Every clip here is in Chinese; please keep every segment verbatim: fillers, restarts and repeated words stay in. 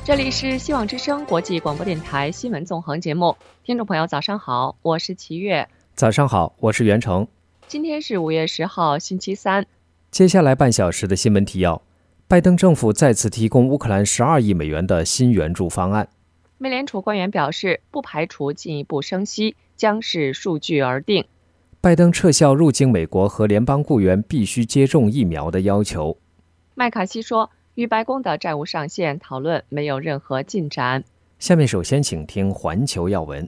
这里是希望之声国际广播电台新闻纵横节目，听众朋友早上好，我是齐月。 早上好，我是袁成。 今天是五月十号星期三。 接下来半小时的新闻提要：拜登政府再次提供乌克兰十二亿美元的新援助方案。 美联储官员表示，不排除进一步升息，将视数据而定。 拜登撤销入境美国和联邦雇员必须接种疫苗的要求。 麦卡锡说，与白宫的债务上限讨论没有任何进展。 下面首先请听环球要闻。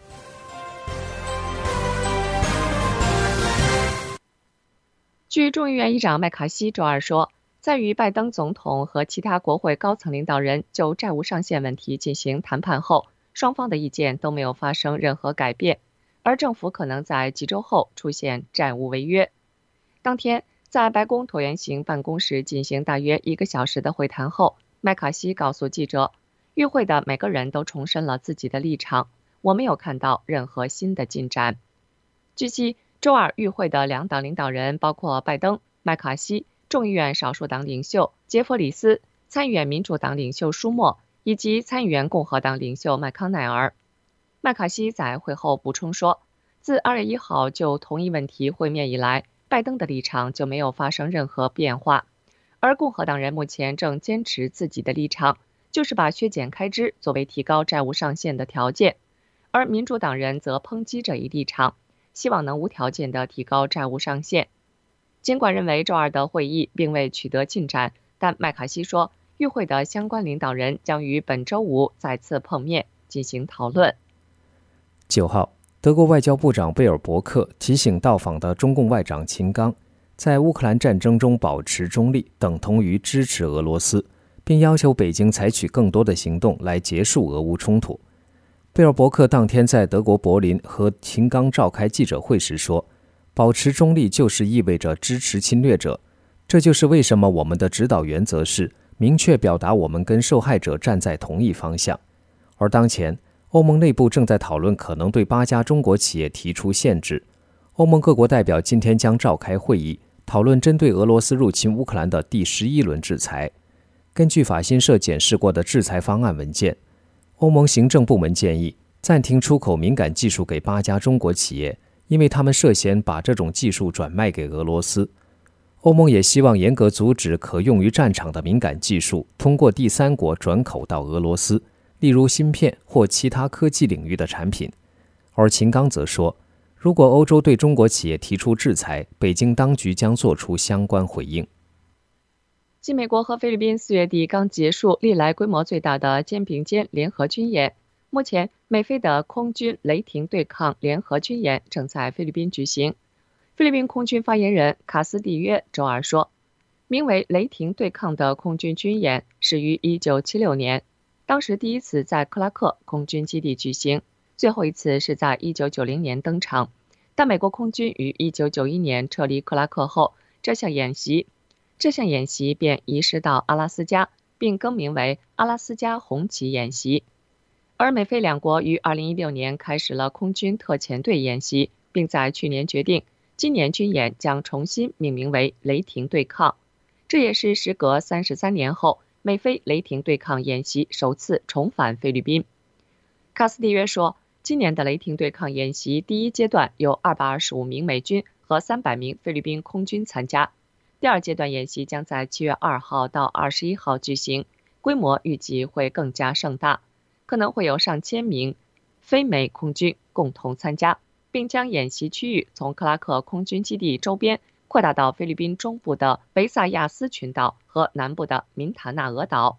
据众议院议长麦卡锡周二说，在与拜登总统和其他国会高层领导人就债务上限问题进行谈判后，双方的意见都没有发生任何改变，而政府可能在几周后出现债务违约。当天，在白宫椭圆形办公室进行大约一个小时的会谈后，麦卡锡告诉记者，与会的每个人都重申了自己的立场，我没有看到任何新的进展。据悉，周二与会的两党领导人包括拜登、麦卡锡、众议院少数党领袖杰弗里斯、参议院民主党领袖舒默以及参议院共和党领袖麦康奈尔。麦卡锡在会后补充说，自二月一号就同一问题会面以来，拜登的立场就没有发生任何变化，而共和党人目前正坚持自己的立场，就是把削减开支作为提高债务上限的条件，而民主党人则抨击这一立场，希望能无条件地提高债务上限。尽管认为周二的会议并未取得进展，但麦卡锡说，与会的相关领导人将于本周五再次碰面进行讨论。 九号，德国外交部长贝尔伯克提醒到访的中共外长秦刚，在乌克兰战争中保持中立等同于支持俄罗斯，并要求北京采取更多的行动来结束俄乌冲突。贝尔伯克当天在德国柏林和秦刚召开记者会时说，保持中立就是意味着支持侵略者，这就是为什么我们的指导原则是明确表达我们跟受害者站在同一方向。而当前，欧盟内部正在讨论可能对八家中国企业提出限制。欧盟各国代表今天将召开会议，讨论针对俄罗斯入侵乌克兰的第十一轮制裁。根据法新社检视过的制裁方案文件，欧盟行政部门建议暂停出口敏感技术给八家中国企业，因为他们涉嫌把这种技术转卖给俄罗斯。欧盟也希望严格阻止可用于战场的敏感技术通过第三国转口到俄罗斯，例如芯片或其他科技领域的产品。而秦刚则说，如果欧洲对中国企业提出制裁，北京当局将做出相关回应。 继美国和菲律宾四月底刚结束历来规模最大的肩并肩联合军演，目前美菲的空军雷霆对抗联合军演正在菲律宾举行。菲律宾空军发言人卡斯蒂约周二说，名为雷霆对抗的空军军演始于一九七六年，当时第一次在克拉克空军基地举行，最后一次是在一九九零年登场。但美国空军于一九九一年撤离克拉克后，这项演习这项演习便移师到阿拉斯加，并更名为阿拉斯加红旗演习。而美菲两国于二零一六年开始了空军特遣队演习，并在去年决定今年军演将重新命名为雷霆对抗。这也是时隔三十三年后，美菲雷霆对抗演习首次重返菲律宾。卡斯蒂约说，今年的雷霆对抗演习第一阶段有二百二十五名美军和三百名菲律宾空军参加，第二阶段演习将在七月二号到二十一号举行，规模预计会更加盛大，可能会有上千名非美空军共同参加，并将演习区域从克拉克空军基地周边扩大到菲律宾中部的维萨亚斯群岛和南部的明塔纳俄岛。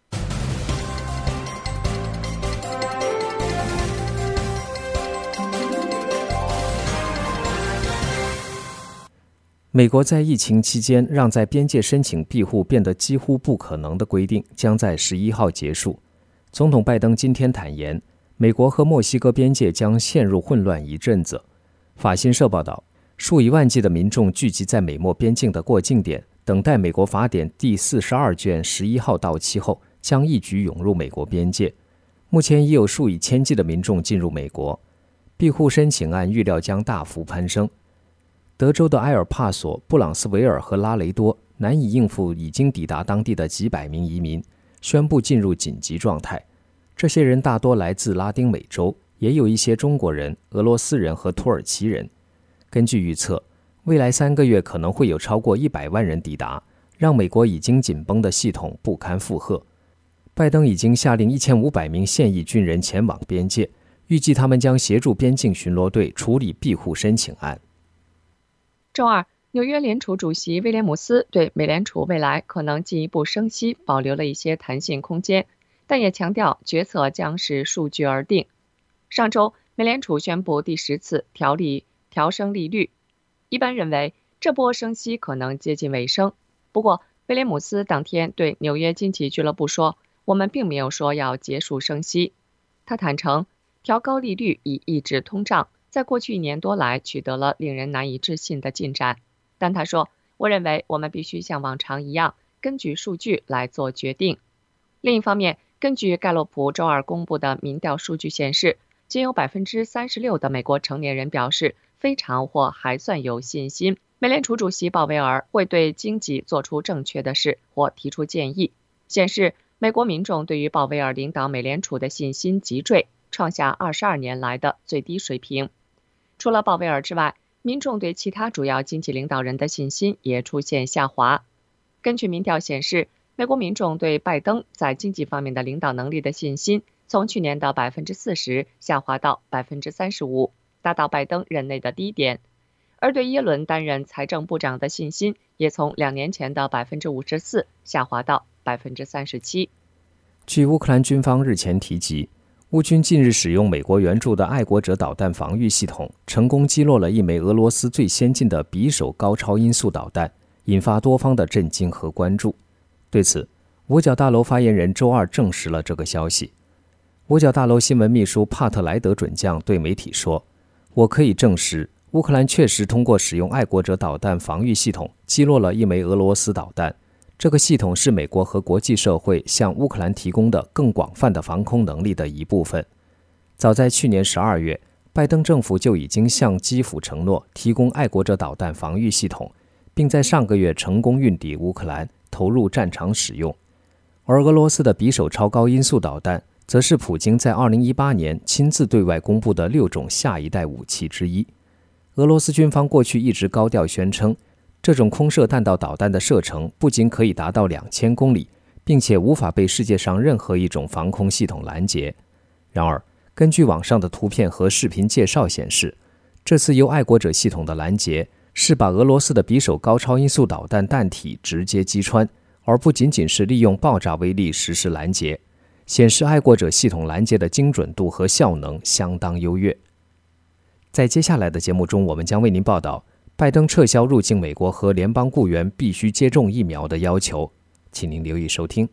美国在疫情期间让在边界申请庇护变得几乎不可能的规定将在十一号结束。总统拜登今天坦言，美国和墨西哥边界将陷入混乱一阵子。法新社报道，数以万计的民众聚集在美墨边境的过境点，等待美国法典第四十二卷十一号到期后，将一举涌入美国边界。目前已有数以千计的民众进入美国，庇护申请案预料将大幅攀升。德州的埃尔帕索、布朗斯维尔和拉雷多难以应付已经抵达当地的几百名移民， 宣布进入紧急状态。这些人大多来自拉丁美洲，也有一些中国人、俄罗斯人和土耳其人。根据预测，未来三个月可能会有超过一百万人抵达，让美国已经紧绷的系统不堪负荷。拜登已经下令一千五百名现役军人前往边界，预计他们将协助边境巡逻队处理庇护申请案。 周二，纽约联储主席威廉姆斯对美联储未来可能进一步升息保留了一些弹性空间，但也强调决策将是数据而定。上周，美联储宣布第十次调利调升利率，一般认为这波升息可能接近尾声。不过，威廉姆斯当天对纽约经济俱乐部说：“我们并没有说要结束升息。”他坦诚，调高利率以抑制通胀，在过去一年多来取得了令人难以置信的进展。但他说：“我认为我们必须像往常一样，根据数据来做决定。”另一方面，根据盖洛普周二公布的民调数据显示，仅有 百分之三十六 的美国成年人表示非常或还算有信心美联储主席鲍威尔会对经济做出正确的事或提出建议，显示美国民众对于鲍威尔领导美联储的信心急坠，创下二十二年来的最低水平。除了鲍威尔之外，民众对其他主要经济领导人的信心也出现下滑。根据民调显示，美国民众对拜登在经济方面的领导能力的信心从去年的 百分之四十 下滑到 百分之三十五， 达到拜登任内的低点。而对耶伦担任财政部长的信心也从两年前的 百分之五十四 下滑到 百分之三十七。 据乌克兰军方日前提及，乌军近日使用美国援助的爱国者导弹防御系统，成功击落了一枚俄罗斯最先进的匕首高超音速导弹，引发多方的震惊和关注。对此，五角大楼发言人周二证实了这个消息。五角大楼新闻秘书帕特莱德准将对媒体说：“我可以证实，乌克兰确实通过使用爱国者导弹防御系统击落了一枚俄罗斯导弹。这个系统是美国和国际社会向乌克兰提供的更广泛的防空能力的一部分。”早在去年十二月，拜登政府就已经向基辅承诺提供爱国者导弹防御系统，并在上个月成功运抵乌克兰，投入战场使用。而俄罗斯的匕首超高音速导弹则是普京在二零一八年亲自对外公布的六种下一代武器之一。俄罗斯军方过去一直高调宣称，这种空射弹道导弹的射程不仅可以达到两千公里，并且无法被世界上任何一种防空系统拦截。然而，根据网上的图片和视频介绍显示，这次由爱国者系统的拦截是把俄罗斯的匕首高超音速导弹弹体直接击穿，而不仅仅是利用爆炸威力实施拦截，显示爱国者系统拦截的精准度和效能相当优越。在接下来的节目中，我们将为您报道拜登撤销入境美国和联邦雇员必须接种疫苗的要求，请您留意收听。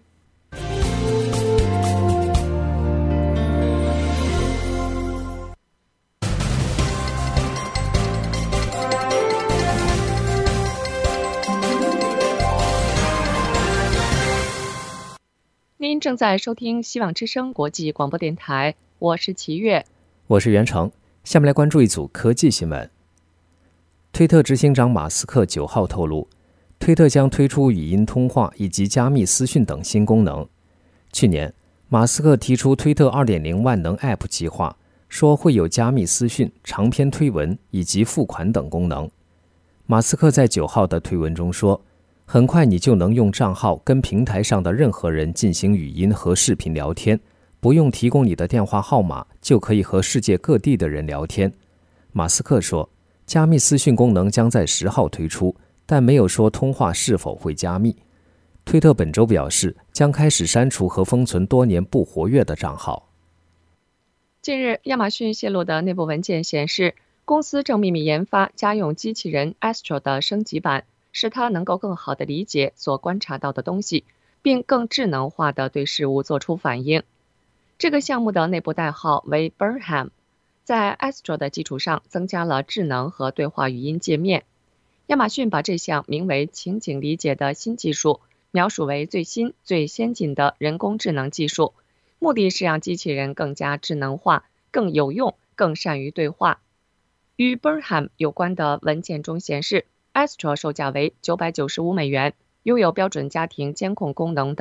您正在收听希望之声国际广播电台，我是齐越， 我是袁成。下面来关注一组科技新闻。推特执行长马斯克九号透露，推特将推出语音通话以及加密私讯等新功能。去年，马斯克提出推特 二点零 万能 App 计划，说会有加密私讯、长篇推文以及付款等功能。马斯克在九号的推文中说，很快你就能用账号跟平台上的任何人进行语音和视频聊天，不用提供你的电话号码，就可以和世界各地的人聊天。马斯克说，加密私讯功能将在十号推出，但没有说通话是否会加密。推特本周表示，将开始删除和封存多年不活跃的账号。 近日，亚马逊泄露的内部文件显示，公司正秘密研发家用机器人 Astro 的升级版，使它能够更好地理解所观察到的东西，并更智能化地对事物做出反应。这个项目的内部代号为 Burnham， 在 Astro 的基础上增加了智能和对话语音界面。亚马逊把这项名为情景理解的新技术描述为最新、最先进的人工智能技术，目的是让机器人更加智能化、更有用、更善于对话。与 Burnham 有关的文件中显示，Astro 售价为九百九十五美元，拥有标准家庭监控功能的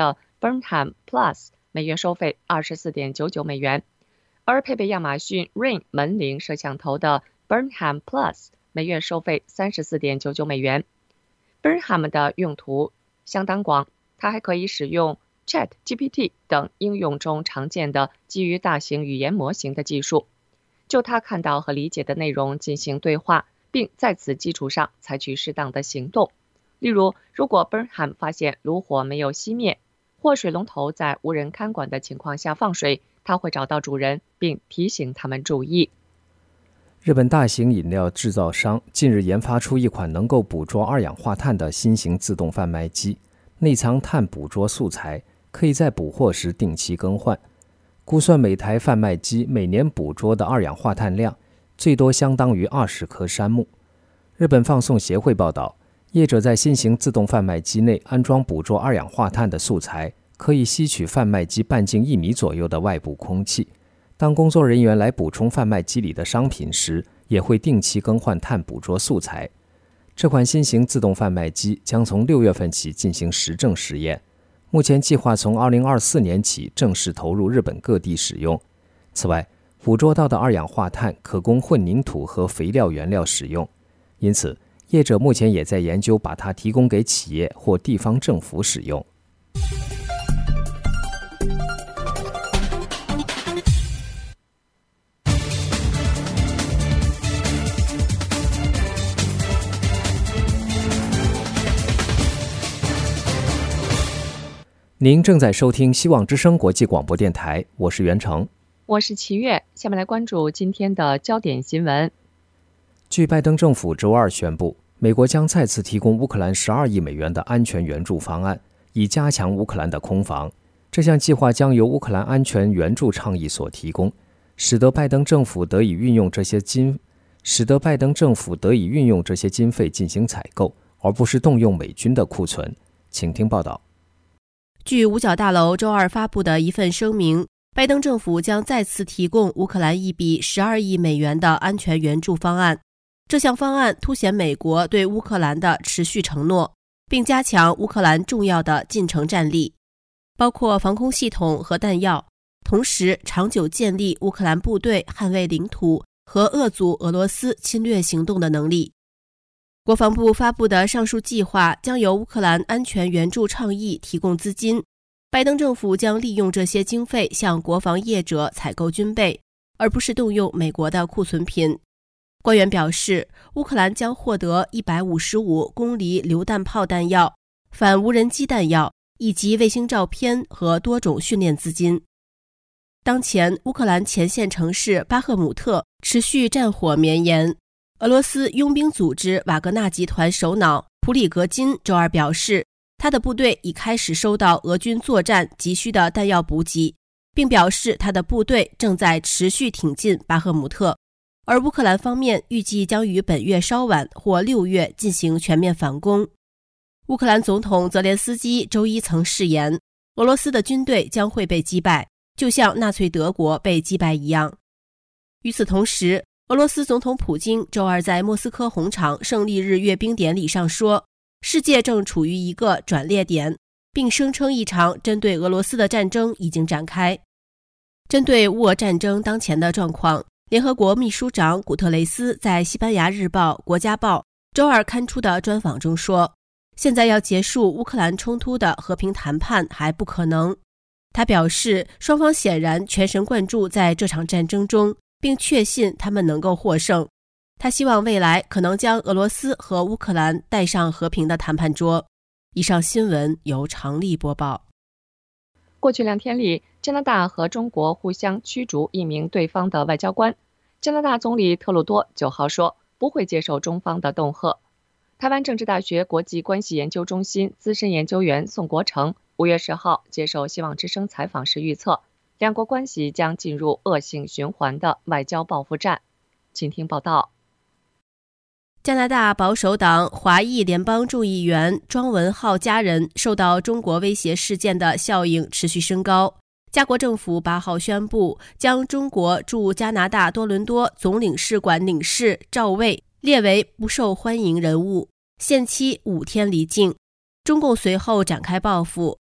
Burnham Plus 每月收费 二十四点九九美元，而配备亚马逊 Ring 门铃摄像头的 Burnham Plus 每月收费 三十四点九九美元。Burnham 的用途相当广，它还可以使用 ChatGPT 等应用中常见的基于大型语言模型的技术，就他看到和理解的内容进行对话，并在此基础上采取适当的行动。例如，如果 Burnham 发现炉火没有熄灭，或水龙头在无人看管的情况下放水，他会找到主人并提醒他们注意。 日本大型饮料制造商近日研发出一款能够捕捉二氧化碳的新型自动贩卖机，内藏碳捕捉素材，可以在捕获时定期更换。估算每台贩卖机每年捕捉的二氧化碳量最多相当于二十棵杉木。日本放送协会报道，业者在新型自动贩卖机内安装捕捉二氧化碳的素材，可以吸取贩卖机半径一米左右的外部空气。当工作人员来补充贩卖机里的商品时，也会定期更换碳捕捉素材。这款新型自动贩卖机将从六月份起进行实证实验，目前计划从二零二四年起正式投入日本各地使用。此外，捕捉到的二氧化碳可供混凝土和肥料原料使用，因此业者目前也在研究把它提供给企业或地方政府使用。您正在收听希望之声国际广播电台，我是袁成， 我是齐月。下面来关注今天的焦点新闻。 据拜登政府周二宣布，美国将再次提供乌克兰十二亿美元的安全援助方案，以加强乌克兰的空防。这项计划将由乌克兰安全援助倡议所提供，使得拜登政府得以运用这些经使得拜登政府得以运用这些经费进行采购，而不是动用美军的库存。请听报道。 据五角大楼周二发布的一份声明，拜登政府将再次提供乌克兰一笔十二亿美元的安全援助方案。这项方案凸显美国对乌克兰的持续承诺，并加强乌克兰重要的进程战力，包括防空系统和弹药，同时长久建立乌克兰部队捍卫领土和遏阻俄罗斯侵略行动的能力。国防部发布的上述计划将由乌克兰安全援助倡议提供资金，拜登政府将利用这些经费向国防业者采购军备，而不是动用美国的库存品。官员表示，乌克兰将获得一百五十五公里榴弹炮弹药、反无人机弹药以及卫星照片和多种训练资金。当前，乌克兰前线城市巴赫姆特持续战火绵延。俄罗斯佣兵组织瓦格纳集团首脑普里格金周二表示，他的部队已开始收到俄军作战急需的弹药补给，并表示他的部队正在持续挺进巴赫姆特。而乌克兰方面预计将于本月稍晚或六月进行全面反攻。乌克兰总统泽连斯基周一曾誓言，俄罗斯的军队将会被击败，就像纳粹德国被击败一样。与此同时，俄罗斯总统普京周二在莫斯科红场胜利日阅兵典礼上说，世界正处于一个转捩点，并声称一场针对俄罗斯的战争已经展开。针对乌俄战争当前的状况，联合国秘书长古特雷斯在西班牙日报《国家报》周二刊出的专访中说，现在要结束乌克兰冲突的和平谈判还不可能。他表示，双方显然全神贯注在这场战争中，并确信他们能够获胜。他希望未来可能将俄罗斯和乌克兰带上和平的谈判桌。以上新闻由常丽播报。 过去两天里，加拿大和中国互相驱逐一名对方的外交官。加拿大总理特鲁多九号说，不会接受中方的恫吓。台湾政治大学国际关系研究中心资深研究员宋国成五月十号接受希望之声采访时预测，两国关系将进入恶性循环的外交报复战。请听报道。 加拿大保守党华裔联邦众议员庄文浩家人受到中国威胁事件的效应持续升高。加国政府八号宣布，将中国驻加拿大多伦多总领事馆领事赵卫列为不受欢迎人物，限期五天离境。中共随后展开报复，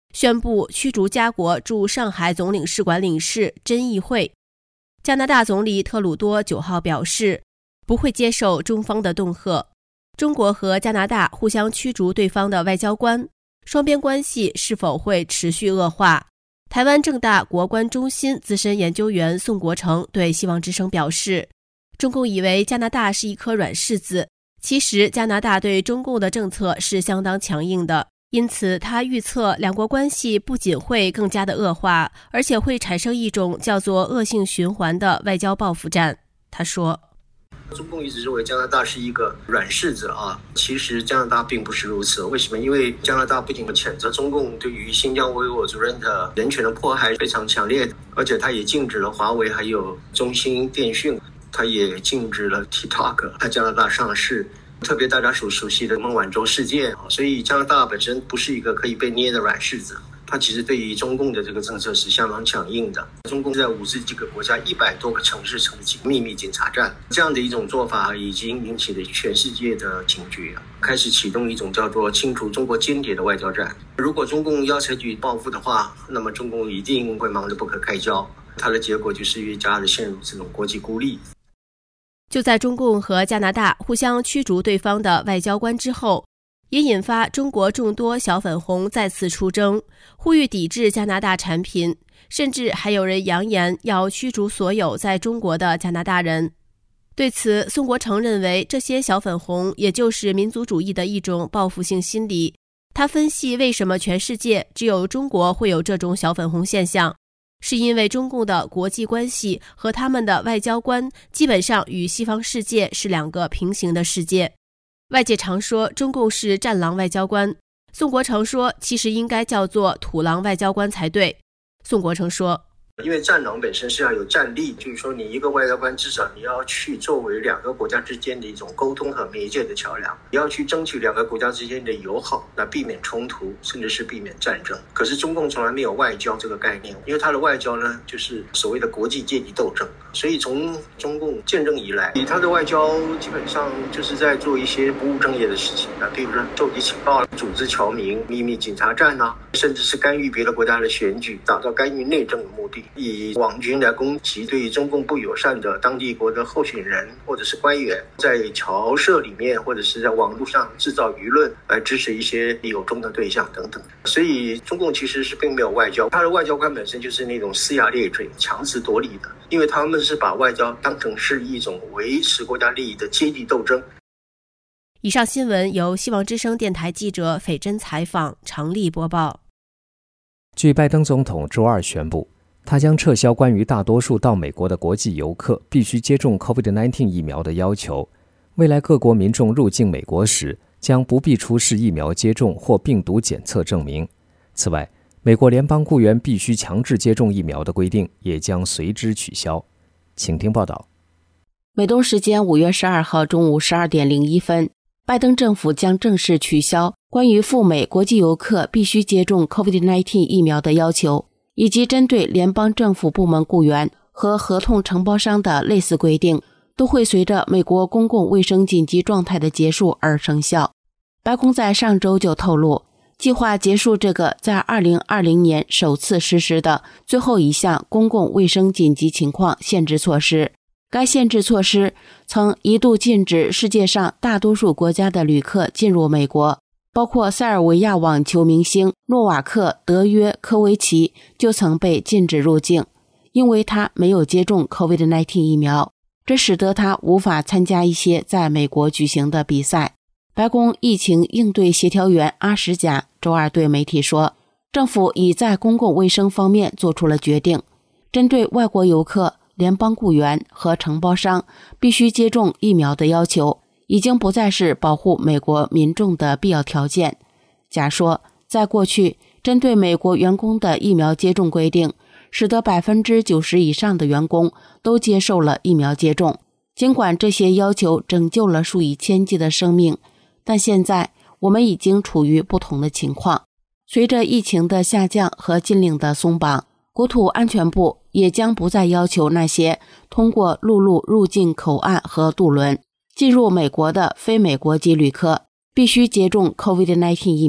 宣布驱逐加国驻上海总领事馆领事甄议会。加拿大总理特鲁多九号表示，不会接受中方的恫吓。中国和加拿大互相驱逐对方的外交官，双边关系是否会持续恶化？台湾政大国关中心资深研究员宋国成对希望之声表示，中共以为加拿大是一颗软柿子，其实加拿大对中共的政策是相当强硬的，因此他预测两国关系不仅会更加的恶化，而且会产生一种叫做恶性循环的外交报复战。他说， 中共一直认为加拿大是一个软柿子啊，其实加拿大并不是如此。为什么？因为加拿大不仅谴责中共对于新疆维吾尔族人的人权的迫害非常强烈，而且它也禁止了华为还有中兴电讯，它也禁止了 TikTok 在加拿大上市，特别大家所熟悉的孟晚舟事件。所以加拿大本身不是一个可以被捏的软柿子，它其实对于中共的这个政策是相当强硬的。中共在五十几个国家一百多个城市成立秘密警察站，这样的一种做法已经引起了全世界的警觉，开始启动一种叫做清除中国间谍的外交战。如果中共要采取报复的话，那么中共一定会忙得不可开交，它的结果就是越加的陷入这种国际孤立。 就在中共和加拿大互相驱逐对方的外交官之后，也引发中国众多小粉红再次出征，呼吁抵制加拿大产品，甚至还有人扬言要驱逐所有在中国的加拿大人。对此，宋国成认为这些小粉红也就是民族主义的一种报复性心理。他分析为什么全世界只有中国会有这种小粉红现象，是因为中共的国际关系和他们的外交官基本上与西方世界是两个平行的世界。外界常说中共是战狼外交官，宋国成说其实应该叫做土狼外交官才对。宋国成说， 因为战狼本身是要有战力，就是说你一个外交官至少你要去作为两个国家之间的一种沟通和媒介的桥梁，你要去争取两个国家之间的友好，来避免冲突，甚至是避免战争。可是中共从来没有外交这个概念，因为它的外交呢就是所谓的国际阶级斗争，所以从中共建政以来，它的外交基本上就是在做一些不务正业的事情啊，比如说收集情报、组织侨民、秘密警察站啊，甚至是干预别的国家的选举，达到干预内政的目的，以网军来攻击对于中共不友善的当地国的候选人或者是官员，在侨社里面或者是在网络上制造舆论，来支持一些有中的对象等等。所以中共其实是并没有外交，他的外交官本身就是那种呲牙咧嘴、强词夺理的，因为他们是把外交当成是一种维持国家利益的阶级斗争。 以上新闻由希望之声电台记者斐珍采访，常丽播报。 据拜登总统周二宣布，他将撤销关于大多数到美国的国际游客必须接种 COVID 十九 疫苗的要求。未来各国民众入境美国时，将不必出示疫苗接种或病毒检测证明。此外，美国联邦雇员必须强制接种疫苗的规定也将随之取消。请听报道。 美东时间五月十二号中午十二点零一分，拜登政府将正式取消关于赴美国际游客必须接种 COVID 十九 疫苗的要求，以及针对联邦政府部门雇员和合同承包商的类似规定，都会随着美国公共卫生紧急状态的结束而生效。白宫在上周就透露，计划结束这个在二零二零年首次实施的最后一项公共卫生紧急情况限制措施。该限制措施曾一度禁止世界上大多数国家的旅客进入美国，包括塞尔维亚网球明星诺瓦克·德约科维奇就曾被禁止入境，因为他没有接种 COVID 十九 疫苗，这使得他无法参加一些在美国举行的比赛。白宫疫情应对协调员阿什贾周二对媒体说，政府已在公共卫生方面做出了决定，针对外国游客、联邦雇员和承包商必须接种疫苗的要求已经不再是保护美国民众的必要条件。贾说，在过去，针对美国员工的疫苗接种规定使得 百分之九十 以上的员工都接受了疫苗接种。尽管这些要求拯救了数以千计的生命，但现在我们已经处于不同的情况。随着疫情的下降和禁令的松绑，国土安全部也将不再要求那些通过陆路入境口岸和渡轮进入美国的非美国籍旅客必须接种 COVID 十九 疫苗。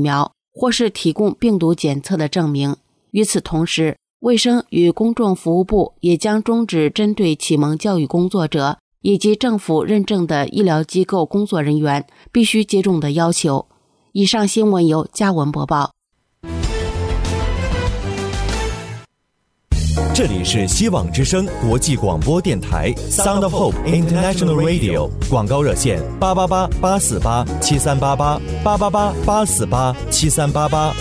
或是提供病毒检测的证明。与此同时，卫生与公众服务部也将终止针对启蒙教育工作者以及政府认证的医疗机构工作人员必须接种的要求。以上新闻由嘉文播报。 这里是希望之声国际广播电台 Sound of Hope International Radio， 广告热线八八八八四八七三八八八八八八四八七三八八。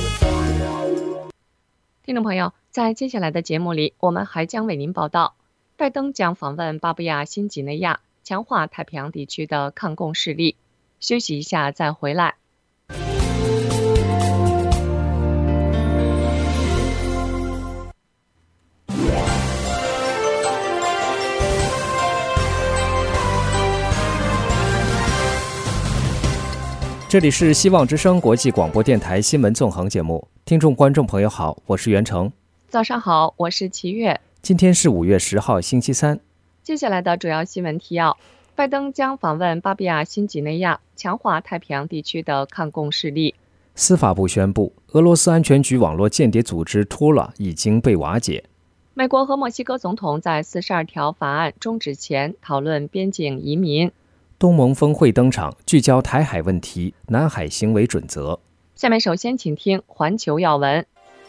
听众朋友，在接下来的节目里，我们还将为您报道，拜登将访问巴布亚新几内亚，强化太平洋地区的抗共势力。休息一下再回来。 这里是希望之声国际广播电台新闻纵横节目，听众观众朋友好，我是袁成。 早上好，我是齐月。 今天是五月十号星期三。 接下来的主要新闻提要：拜登将访问巴布亚新几内亚，强化太平洋地区的抗共势力。 司法部宣布，俄罗斯安全局网络间谍组织托拉已经被瓦解。 美国和墨西哥总统在四十二条法案终止前讨论边境移民。 东盟峰会登场，聚焦台海问题、南海行为准则。 下面首先请听环球要闻。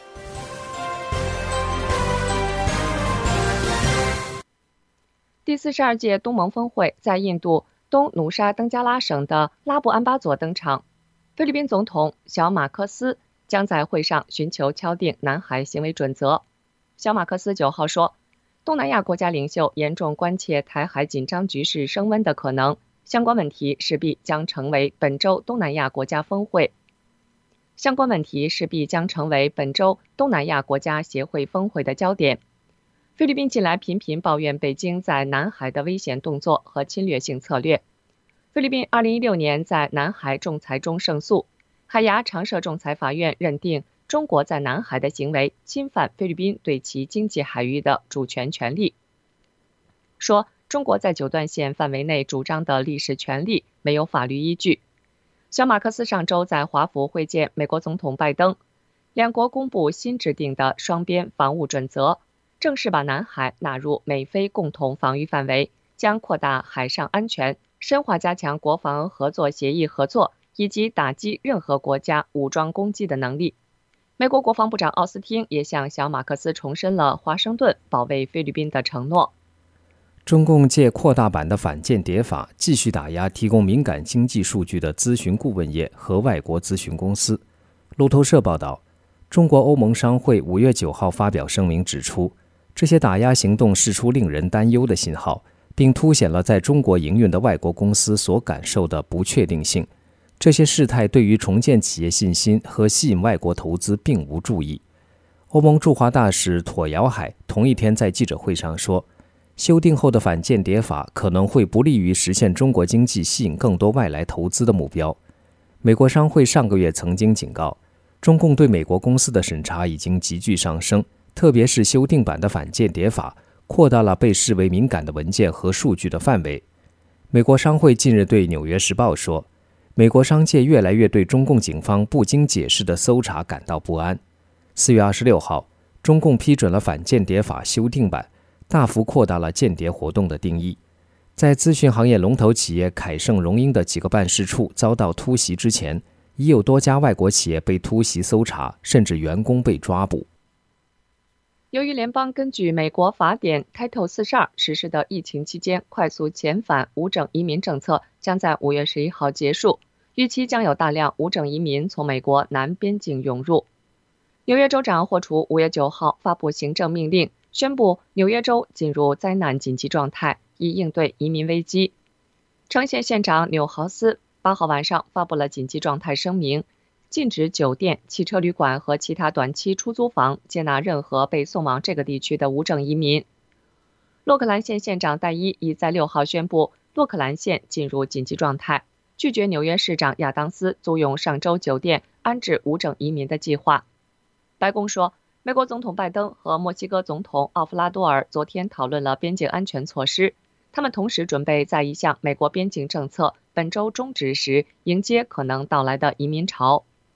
第四十二届东盟峰会在印度东努沙登加拉省的拉布安巴佐登场。菲律宾总统小马克思将在会上寻求敲定南海行为准则。小马克思九号说，东南亚国家领袖严重关切台海紧张局势升温的可能。相关问题势必将成为本周东南亚国家峰会。相关问题势必将成为本周东南亚国家协会峰会的焦点。菲律宾近来频频抱怨北京在南海的危险动作和侵略性策略。菲律宾二零一六年在南海仲裁中胜诉，海牙常设仲裁法院认定中国在南海的行为侵犯菲律宾对其经济海域的主权权利，说中国在九段线范围内主张的历史权利没有法律依据。小马克思上周在华府会见美国总统拜登，两国公布新制定的双边防务准则，正式把南海纳入美菲共同防御范围，将扩大海上安全，深化加强国防合作协议合作，以及打击任何国家武装攻击的能力。美国国防部长奥斯汀也向小马克思重申了华盛顿保卫菲律宾的承诺。 中共借扩大版的反间谍法继续打压提供敏感经济数据的咨询顾问业和外国咨询公司。路透社报道，中国欧盟商会五月九号发表声明指出，这些打压行动释出令人担忧的信号，并凸显了在中国营运的外国公司所感受的不确定性。这些事态对于重建企业信心和吸引外国投资并无助益。欧盟驻华大使妥尧海同一天在记者会上说，修订后的反间谍法可能会不利于实现中国经济吸引更多外来投资的目标。美国商会上个月曾经警告，中共对美国公司的审查已经急剧上升，特别是修订版的反间谍法扩大了被视为敏感的文件和数据的范围。美国商会近日对《纽约时报》说，美国商界越来越对中共警方不经解释的搜查感到不安。四月二十六号，中共批准了反间谍法修订版，大幅扩大了间谍活动的定义。在咨询行业龙头企业凯盛荣英的几个办事处遭到突袭之前，已有多家外国企业被突袭搜查，甚至员工被抓捕。 由于联邦根据美国法典 Title 四十二实施的疫情期间快速遣返无证移民政策将在五月十一号结束，预期将有大量无证移民从美国南边境涌入。纽约州长霍楚五月九号发布行政命令，宣布纽约州进入灾难紧急状态，以应对移民危机。城县县长纽豪斯八号晚上发布了紧急状态声明，禁止酒店、汽车旅馆和其他短期出租房接纳任何被送往这个地区的无证移民。洛克兰县县长戴伊已在六号宣布洛克兰县进入紧急状态，拒绝纽约市长亚当斯租用上周酒店安置无证移民的计划。白宫说，美国总统拜登和墨西哥总统奥夫拉多尔昨天讨论了边境安全措施，他们同时准备在一项美国边境政策本周终止时迎接可能到来的移民潮。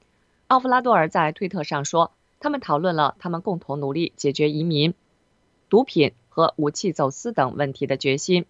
奥弗拉多尔在推特上说，他们讨论了他们共同努力解决移民、毒品和武器走私等问题的决心。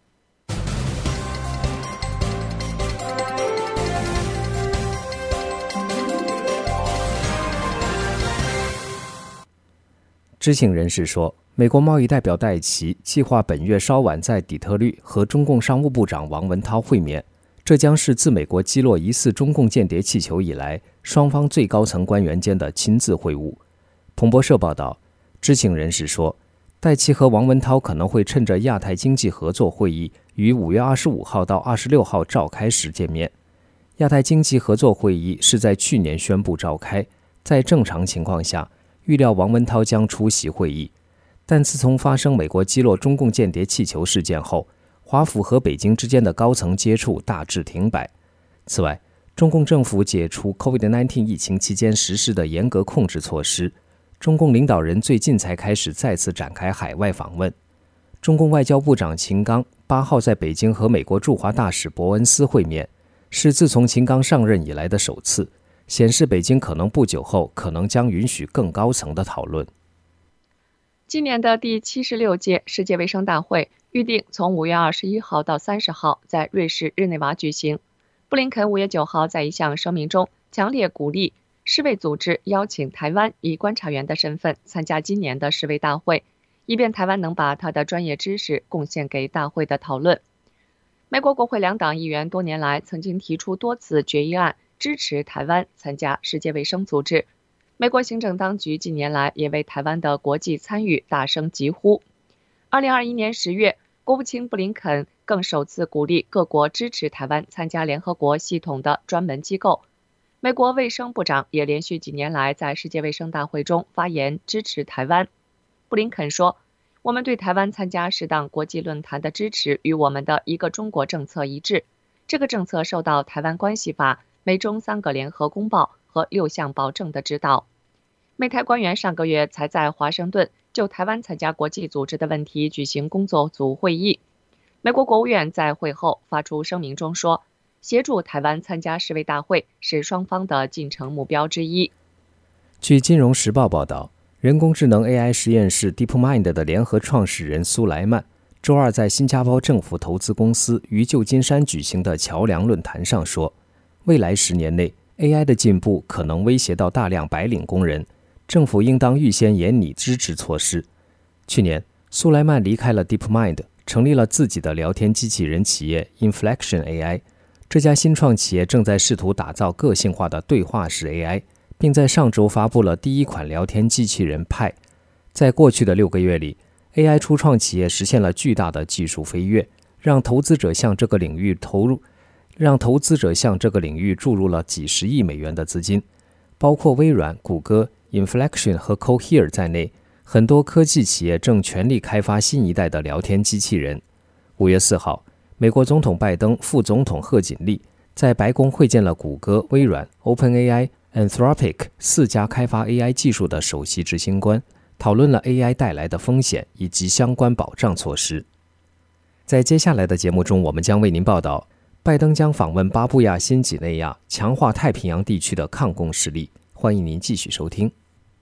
知情人士说，美国贸易代表戴琪计划本月稍晚在底特律和中共商务部长王文涛会面，这将是自美国击落疑似中共间谍气球以来，双方最高层官员间的亲自会晤。彭博社报道，知情人士说，戴琪和王文涛可能会趁着亚太经济合作会议于五月二十五号到二十六号召开时见面。亚太经济合作会议是在去年宣布召开，在正常情况下，预料王文涛将出席会议，但自从发生美国击落中共间谍气球事件后，华府和北京之间的高层接触大致停摆。此外，中共政府解除 COVID 十九 疫情期间实施的严格控制措施，中共领导人最近才开始再次展开海外访问。中共外交部长秦刚八号在北京和美国驻华大使伯恩斯会面，是自从秦刚上任以来的首次，显示北京可能不久后可能将允许更高层的讨论。 今年的第七十六届世界卫生大会预定从五月二十一号到三十号在瑞士日内瓦举行。布林肯五月九号在一项声明中强烈鼓励世卫组织邀请台湾以观察员的身份参加今年的世卫大会，以便台湾能把他的专业知识贡献给大会的讨论。美国国会两党议员多年来曾经提出多次决议案支持台湾参加世界卫生组织。美国行政当局近年来也为台湾的国际参与大声疾呼。二零二一年十月，国务卿布林肯更首次鼓励各国支持台湾参加联合国系统的专门机构。美国卫生部长也连续几年来在世界卫生大会中发言支持台湾。布林肯说，我们对台湾参加适当国际论坛的支持与我们的一个中国政策一致，这个政策受到台湾关系法、美中三个联合公报和六项保证的指导。美台官员上个月才在华盛顿就台湾参加国际组织的问题举行工作组会议。美国国务院在会后发出声明中说，协助台湾参加世卫大会是双方的进程目标之一。 据《金融时报》报道，人工智能 A I 实验室 DeepMind 的联合创始人苏莱曼周二在新加坡政府投资公司于旧金山举行的桥梁论坛上说，未来十年内 A I 的进步可能威胁到大量白领工人，政府应当预先研拟支持措施。去年，苏莱曼离开了 DeepMind， 成立了自己的聊天机器人企业 Inflection A I。这家新创企业正在试图打造个性化的对话式 A I， 并在上周发布了第一款聊天机器人派。在过去的六个月里， A I 初创企业实现了巨大的技术飞跃，让投资者向这个领域投入，让投资者向这个领域注入了几十亿美元的资金，包括微软、谷歌、Inflection 和 Cohere 在内，很多科技企业正全力开发新一代的聊天机器人。五月四号，美国总统拜登、副总统贺锦丽在白宫会见了谷歌、微软、OpenAI、Anthropic 四家开发 A I 技术的首席执行官，讨论了 A I 带来的风险以及相关保障措施。在接下来的节目中，我们将为您报道，拜登将访问巴布亚新几内亚，强化太平洋地区的抗共实力。欢迎您继续收听。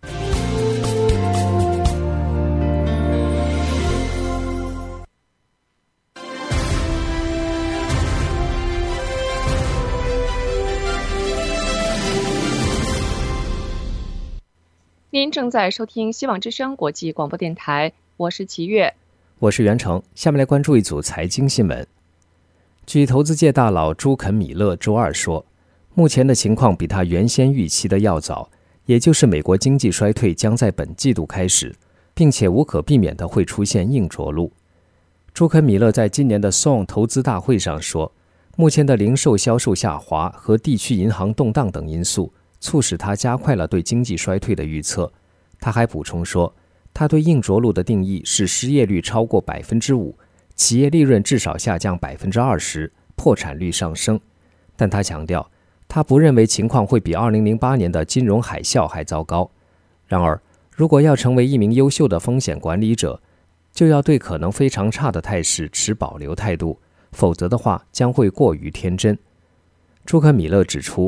您正在收听希望之声国际广播电台，我是齐越， 我是袁成。下面来关注一组财经新闻。据投资界大佬朱肯米勒周二说，目前的情况比他原先预期的要早，也就是美国经济衰退将在本季度开始，并且无可避免地会出现硬着陆。朱肯米勒在今年的 S O N 投资大会上说，目前的零售销售下滑和地区银行动荡等因素促使他加快了对经济衰退的预测。他还补充说，他对硬着陆的定义是失业率超过 百分之五， 企业利润至少下降 百分之二十， 破产率上升。但他强调，他不认为情况会比二零零八年的金融海啸还糟糕。然而，如果要成为一名优秀的风险管理者，就要对可能非常差的态势持保留态度，否则的话将会过于天真。朱肯米勒指出，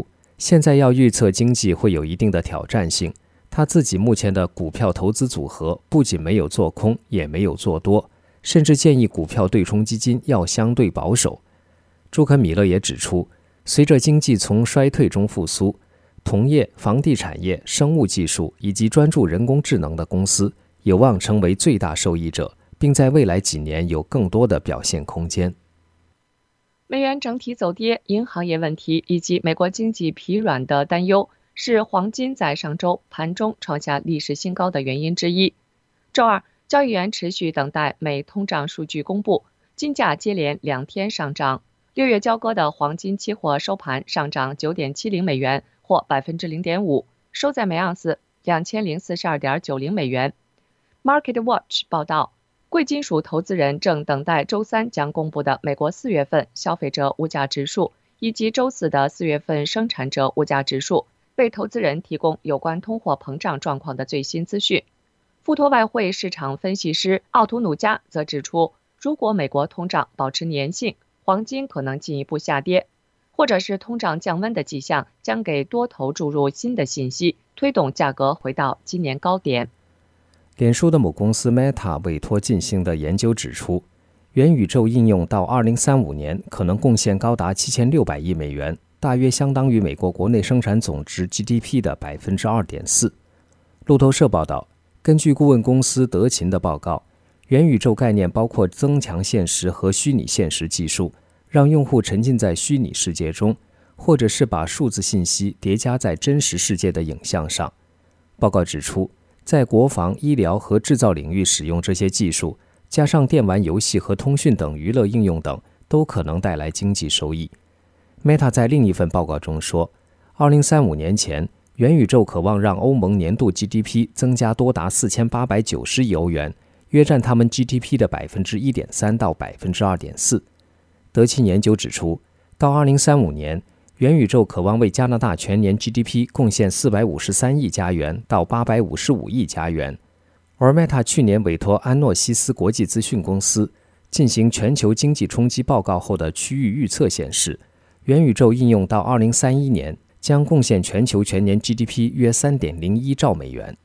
现在要预测经济会有一定的挑战性。他自己目前的股票投资组合不仅没有做空，也没有做多，甚至建议股票对冲基金要相对保守。朱肯米勒也指出，随着经济从衰退中复苏，同业、房地产业、生物技术以及专注人工智能的公司有望成为最大受益者，并在未来几年有更多的表现空间。 美元整体走跌，银行业问题以及美国经济疲软的担忧是黄金在上周盘中创下历史新高的原因之一。周二，交易员持续等待美通胀数据公布，金价接连两天上涨。六月交割的黄金期货收盘上涨 九点七零美元，或 百分之零点五， 收在每盎司 两千零四十二点九零美元。Market Watch 报道，贵金属投资人正等待周三将公布的美国四月份消费者物价指数以及周四的四月份生产者物价指数，为投资人提供有关通货膨胀状况的最新资讯。富托外汇市场分析师奥图努加则指出，如果美国通胀保持粘性，黄金可能进一步下跌，或者是通胀降温的迹象将给多头注入新的信息，推动价格回到今年高点。 脸书的母公司 Meta 委托进行的研究指出，元宇宙应用到二零三五年可能贡献高达七千六百亿美元，大约相当于美国国内生产总值 G D P 的 百分之二点四。 路透社报道，根据顾问公司德勤的报告，元宇宙概念包括增强现实和虚拟现实技术，让用户沉浸在虚拟世界中，或者是把数字信息叠加在真实世界的影像上。报告指出，在国防、医疗和制造领域使用这些技术，加上电玩游戏和通讯等娱乐应用等，都可能带来经济收益。Meta 在另一份报告中说，二零三五年前，元宇宙渴望让欧盟年度 G D P 增加多达四千八百九十亿欧元，约占他们 G D P 的 百分之一点三 到 百分之二点四。 德勤研究指出，到二零三五年，元宇宙渴望为加拿大全年 G D P 贡献四百五十三亿加元到八百五十五亿加元。而 Meta 去年委托安诺西斯国际资讯公司进行全球经济冲击报告后的区域预测显示，元宇宙应用到二零三一年将贡献全球全年 G D P 约 三点零一兆美元。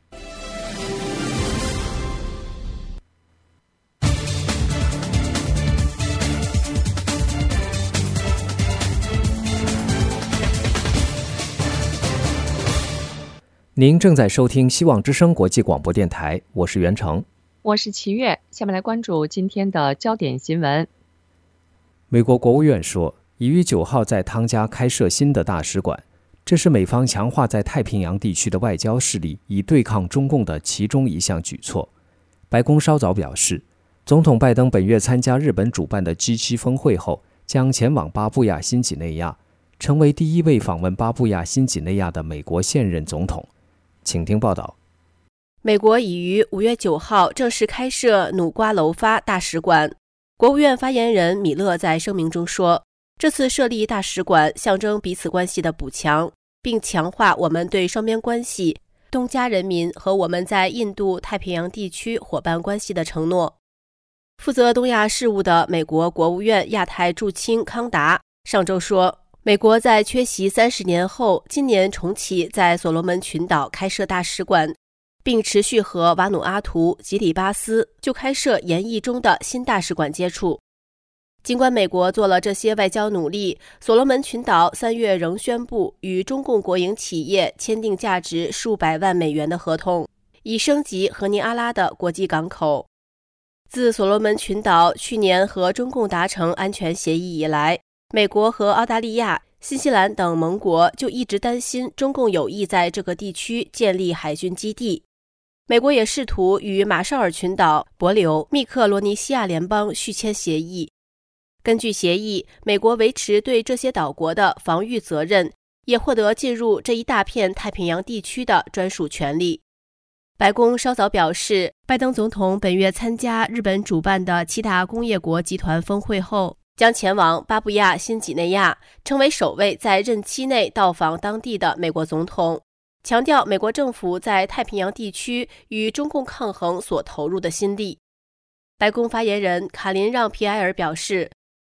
您正在收听希望之声国际广播电台，我是袁成， 我是齐月。下面来关注今天的焦点新闻。 美国国务院说，已于九号在汤加开设新的大使馆，这是美方强化在太平洋地区的外交势力，以对抗中共的其中一项举措。白宫稍早表示，总统拜登本月参加日本主办的 G 七 峰会后，将前往巴布亚新几内亚，成为第一位访问巴布亚新几内亚的美国现任总统。请听报道。 美国已于五月九号正式开设努瓜楼发大使馆。国务院发言人米勒在声明中说，这次设立大使馆象征彼此关系的补强，并强化我们对双边关系、东加人民和我们在印度太平洋地区伙伴关系的承诺。负责东亚事务的美国国务院亚太驻青康达上周说，美国在缺席三十年后，今年重启在所罗门群岛开设大使馆，并持续和瓦努阿图、吉里巴斯就开设研议中的新大使馆接触。尽管美国做了这些外交努力，所罗门群岛三月仍宣布与中共国营企业签订价值数百万美元的合同，以升级和尼阿拉的国际港口。自所罗门群岛去年和中共达成安全协议以来，美国和澳大利亚、新西兰等盟国就一直担心中共有意在这个地区建立海军基地。美国也试图与马绍尔群岛、帛琉、密克罗尼西亚联邦续签协议。根据协议，美国维持对这些岛国的防御责任，也获得进入这一大片太平洋地区的专属权利。白宫稍早表示，拜登总统本月参加日本主办的七大工业国集团峰会后，将前往巴布亚新几内亚，成为首位在任期内到访当地的美国总统，强调美国政府在太平洋地区与中共抗衡所投入的心力。白宫发言人卡林让皮埃尔表示，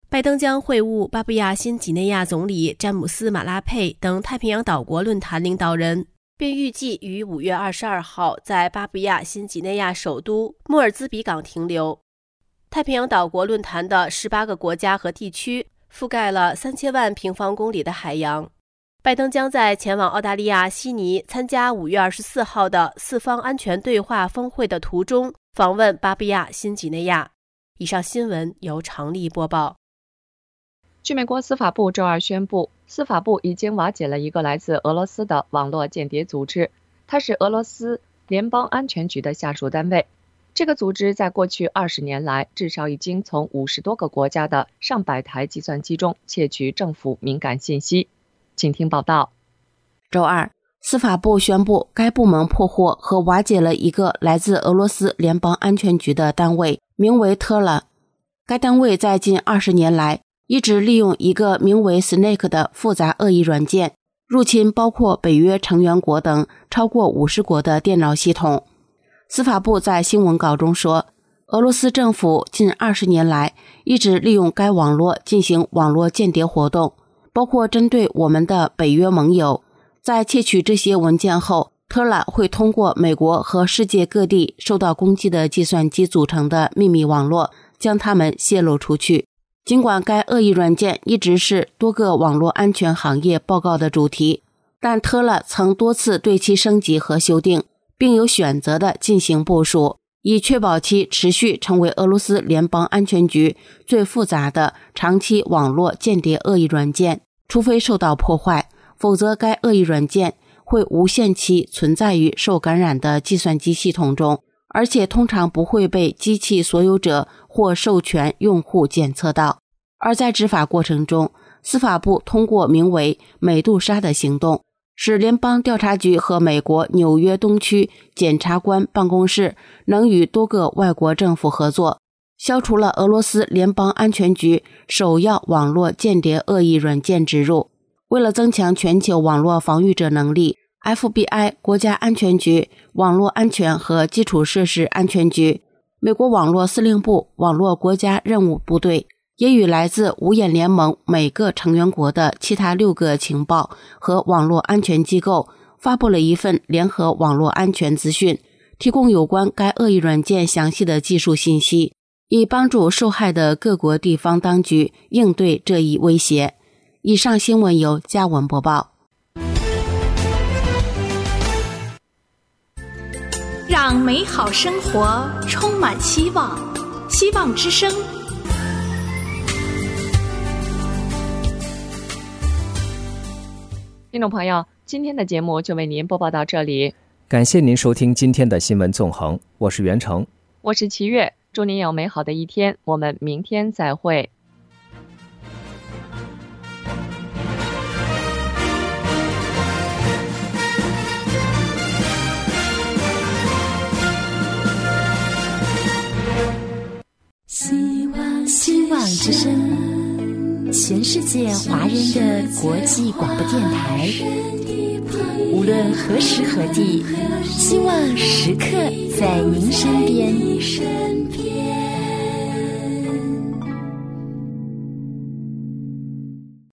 拜登将会晤巴布亚新几内亚总理詹姆斯·马拉佩等太平洋岛国论坛领导人，并预计于五月二十二号在巴布亚新几内亚首都莫尔兹比港停留。太平洋岛国论坛的十八个国家和地区覆盖了三千万平方公里的海洋。拜登将在前往澳大利亚悉尼参加五月二十四号的四方安全对话峰会的途中访问巴布亚新几内亚。以上新闻由常丽播报。 据美国司法部周二宣布，司法部已经瓦解了一个来自俄罗斯的网络间谍组织，它是俄罗斯联邦安全局的下属单位。这个组织在过去二十年来，至少已经从五十多个国家的上百台计算机中窃取政府敏感信息。请听报道。 周二，司法部宣布，该部门破获和瓦解了一个来自俄罗斯联邦安全局的单位，名为特拉。该单位在近二十年来一直利用一个名为 Snake 的复杂恶意软件，入侵包括北约成员国等超过五十国的电脑系统。司法部在新闻稿中说，俄罗斯政府近二十年来一直利用该网络进行网络间谍活动，包括针对我们的北约盟友。在窃取这些文件后，特拉会通过美国和世界各地受到攻击的计算机组成的秘密网络，将它们泄露出去。尽管该恶意软件一直是多个网络安全行业报告的主题，但特拉曾多次对其升级和修订，并有选择地进行部署，以确保其持续成为俄罗斯联邦安全局最复杂的长期网络间谍恶意软件。除非受到破坏，否则该恶意软件会无限期存在于受感染的计算机系统中，而且通常不会被机器所有者或授权用户检测到。而在执法过程中，司法部通过名为美杜莎的行动，使联邦调查局和美国纽约东区检察官办公室能与多个外国政府合作，消除了俄罗斯联邦安全局首要网络间谍恶意软件植入。为了增强全球网络防御者能力， F B I 国家安全局、网络安全和基础设施安全局、美国网络司令部网络国家任务部队也与来自五眼联盟每个成员国的其他六个情报和网络安全机构发布了一份联合网络安全资讯，提供有关该恶意软件详细的技术信息，以帮助受害的各国地方当局应对这一威胁。以上新闻由嘉文播报。 让美好生活充满希望，希望之声。 听众朋友，今天的节目就为您播报到这里， 感谢您收听今天的新闻纵横，我是袁成， 我是齐月，祝您有美好的一天，我们明天再会。 希望希望之声，全世界华人的国际广播电台，无论何时何地，希望时刻在您身边。